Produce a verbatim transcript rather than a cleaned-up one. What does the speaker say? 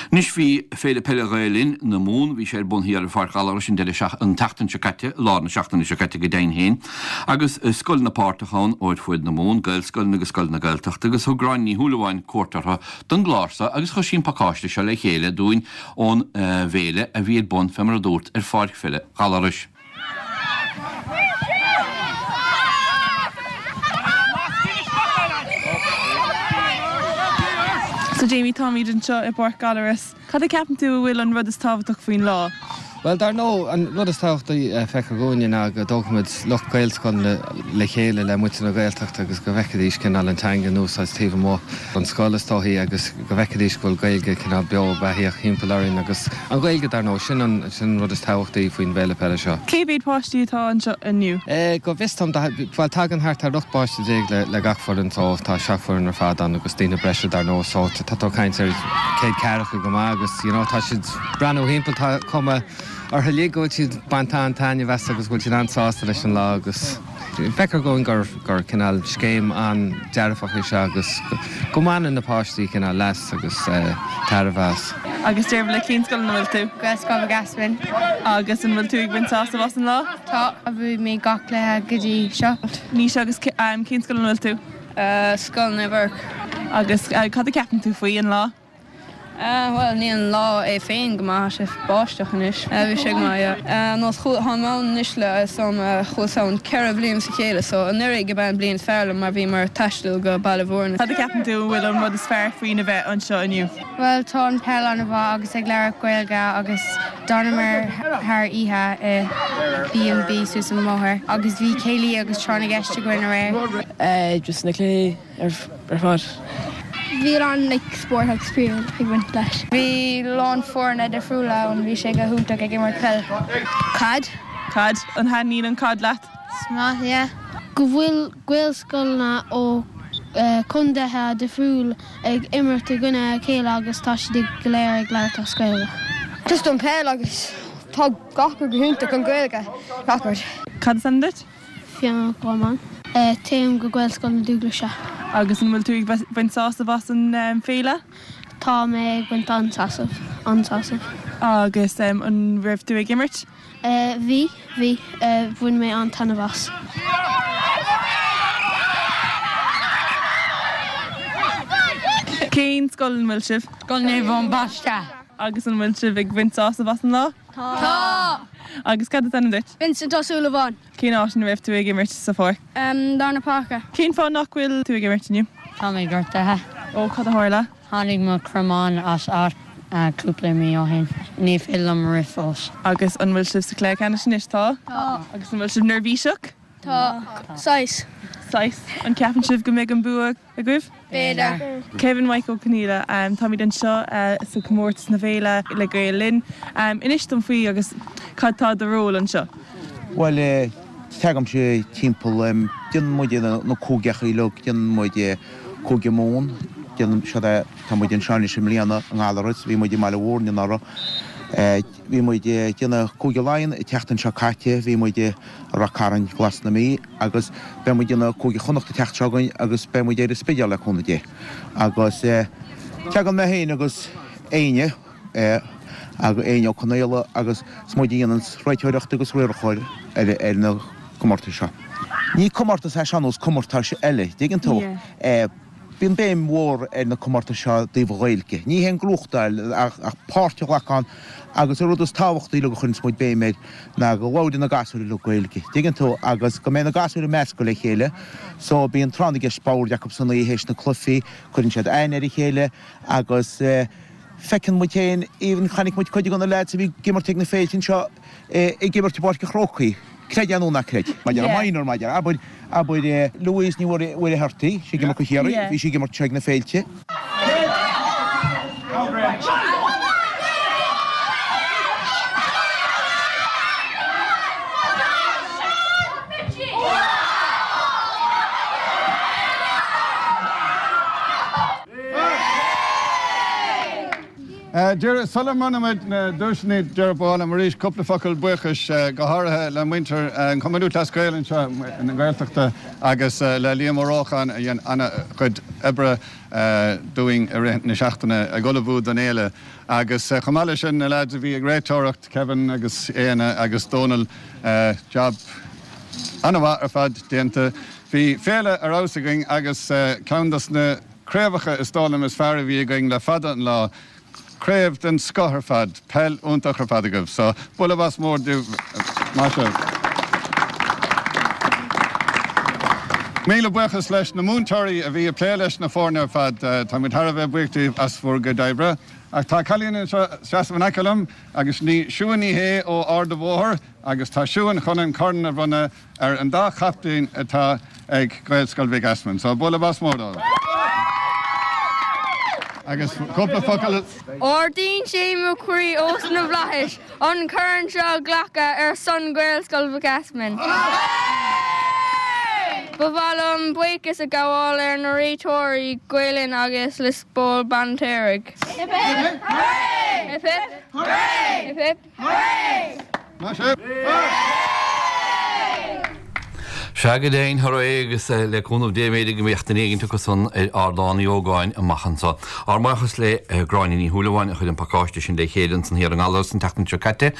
Nis bhí féle pelleréilinn na mún hí sé bun hir far galar sin de an tatan sekette lá na seachtain sekette go dain héin agus sscoil na pátachán óid fuid na mún gail sscoil agus sscoil na gailtecht agus thu grainní thuúlaháin cuatartha don glása agus chu sin pakáiste se le chéile dúin ón bhéle a bhíad bun femar a dút ar fáic féile galaris. So Jamie Tommy didn't show a Bork Galaris. Cad a captain to will and rud is tábhachtach faoin lá. Well, there no, and rud is tábhachtach fecha góin ag dogmid loch gailscon le chéile le muite na gailteachta agus go bhecadís cinál an tanga núsáis tíomh mó an scolas táthaí agus go bhecadís bhfuil gailge cinál beo bheithaíoch himpealarin agus an gailge dar nó sin an sin rud is tábhachtaí faoin bhéile peile seo. Cé bhéad páistí atá anseo aniu? Eh, go bhistam bhfuil tag an thart ar lucht páiste déag le le gachfar an tá tá seachfar ar fádan agus tína breise dar nó só tá tá caint ar céad cearach go má agus you know tá siad breanú himpeal tá cuma ar helí go siad bantán taine bheas agus bhfuil siad ansásta leis an lá agus fecar going gur gur cinál scéim an dearfach se agus go mána na páistí cinál les agus tarabhas. Agus déirbh le cínscoil na bhfuil tú? Gus go gasmin. Agus an bhfuil tú ag bhain sásta bhas an lá? Tá a bhú mé gach le gotí seo. Ní se agus cínscoil na bhfuil tú? Scoil na bhar. Agus cad a ceapan tú faoí an lá? Uh, well, ní an lá é féin go maith sé báisteach inis. Bhí sé go maith. Nás chuáin níos le som chuáin ceir blion sa chéile, so an nuir go ben blion fearla mar bhí mar taistil go bailhórna. Cad a ceapan tú bhfuil an rud is fearr faoin a bheith anseo aniu? Well, tá an peil an bhá agus ag leir gailga agus donamar th ihe bí an bí sús an mthir. Agus bhí céilí agus trána gceiste goin a réir. Just na clé ar fad. Bhí an like sport experience ag bhaint leis. Bhí lán fórna de friúla an bhí sé go thúntaach ag mar pell. Cad? Cad? An hanín an cad leat? Smá, yeah. Go bhfuil gailscoilna ó chundethe de friúil ag imirt a gine céile agus tá si go léir ag leir a scoile. Just an pell agus tá gachar go thúntaach an gailge gachar. Cad san dit? Fianna Gorman. Téim go gailscoil na dúgla se. Agus an bhfuil tú ag bhaint sásta bhas an féile? Tá mé ag bhaint ansásamh, ansásamh. Agus an raibh tú ag imirt? Bhí, bhí, bhain mé an tanna bhas. Cén scoil an bhfuil sibh? Scoil na bhán basta. Agus an bhfuil sibh ag bhaint sásta bhas an lá? Tá! Agus cad a tanna dit? Vincent O'Sullivan bháin. Cén áisin raibh tú ag imirt sa fór? Um, Darna Parker. Cén fá nach bhfuil tú ag imirt aniu? Tá mé gortathe. Ó, cad a háirla? Tháinig mo cromán as át cúpla mí ó hin. Ní fillm rifós. Agus an bhfuil sibh sa clé cena sin is tá? Tá. Agus an bhfuil sibh nervhíseach? Tá. Sais. Sais. An ceapan sibh go méid an bua a gcuibh? Béidir. Kevin Michael Cníla, um, tá míid an seo uh, sa comórtas na bhéile le gael linn. Um, Inis don faoi agus cad tá de ról an seo? Well, uh, tegam sé timppel um, din muide na, na cógeach í log, din muide cóge món, din siada tá muide an seáni sem líana an álarit, vi muide meile wórni nara. Uh, vi muide dina cóge lain, techtan se caite, vi muide rakaran glas na mí, agus be muide na cóge chonachta techt seagain, agus be muide er spidial le chona dé. Agus uh, tegam na héin agus éine, uh, agus éine conéile agus smóidíanans réiteoireachta agus réireáil ar ar na comórta seo. Ní comórta sé seanús comórta se eile, dígann tú. Bhíon béim mór ar na comórta seo daobh réilge. Ní hen glúchtáil ach páirte leán agus rud is tábhachtaí le go chun smóid béim na go bhhaide na gasúir le gailge. Dígann tú agus go mé na gasúir measca le chéile, so bíon tránaige Spáir Jacobson í hééis na clufií, chuann siad aine ar chéile agus fecin mu chéin even chanig mu chuide gona leid sa bhí gimartí na féiltin seo i gimartí báirce chróchaí. Creid anú na creid. Maidir a mainor maidir. Abuid abuid Louise ní bhfuir bhfuir hartaí, si gimar go chéirí, bhí si gimar teag na féilte. Dear Solomon med dúsna dearbáil am rís cúpla focail buchas go háirithe le muinter an cumú tascéilann seo in ghailteachta agus le líamóráchan anna chud ebre doing na seachtainna a golabhú don éile agus chumáile sin na leid a bhí a gréitóireacht Kevin agus éana agus Donal job anmha ar fad déanta. Bhí féle arásaing agus ceandas na créomhacha is stálam is fear bhí going le fada an lá. Craibh den scothar fad, pell úntach ar fad agah, so bula bhas mór dú má seo. Míle buchas leis na múntóirí a bhí a plé leis na fórne ar fad tá muid thar bheith buachtaí as fuair go daibre. Ach tá cailíonn seasamh aicelam agus ní siúaní hé ó ard a bhóthir agus tá siúan chun an corn a bhunne ar an dá chaptaín atá ag Gaelscoil Big Asman, so bula bhas mór dá. Agus cúpla focail Ordín sé mo cuirí os na bhlaisis an chuann seo ghlacha ar son Gaelscoil Big Asman. Ba bhfuil buchas a gabháil ar na réitóirí Gaelin agus le spóil Bantéirigh. Hip hip! Hooray! Hip hip! Hooray! Hip hip! Hooray! Má seo. Seagad éon thar agus le cúnmh déméide go méocht éigen tu san ardánaí ógáin a machchansa. Ar maichas le gráinní thuúlaháin a chuid an pacáiste sin le chéan san hir an alas an tatan caite